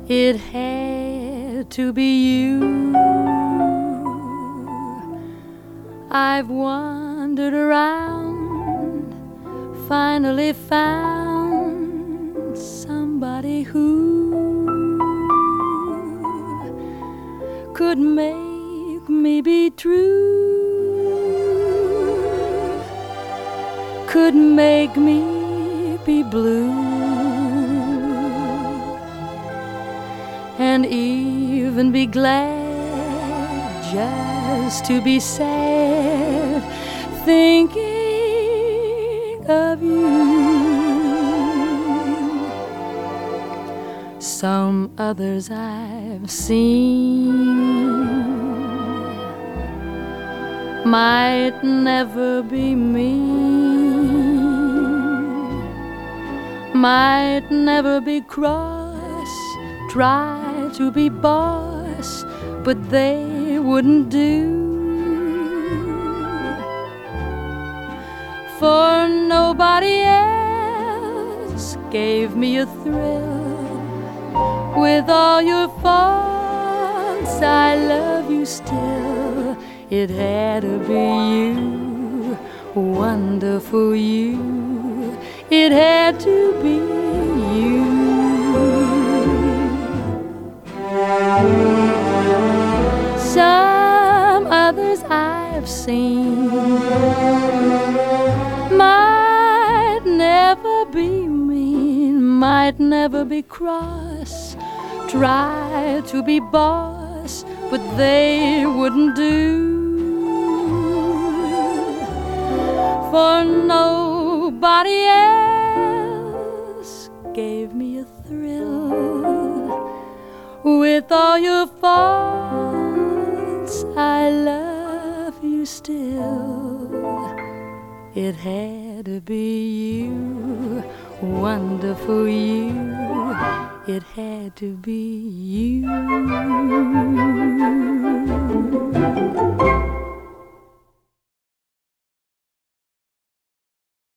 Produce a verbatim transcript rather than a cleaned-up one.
It had to be you. I've wandered around, finally found somebody who could make me be true, could make me be blue, and even be glad just to be sad, thinking of you. Some others I've seen might never be mean, might never be cross, try to be boss, but they wouldn't do. For nobody else gave me a thrill. With all your faults, I love you still. It had to be you, wonderful you. It had to be you. Some others I've seen might never be mean, might never be cross, try to be boss, but they wouldn't do. For nobody else gave me a thrill. With all your faults, I love you still. It had to be you, wonderful you. It had to be you.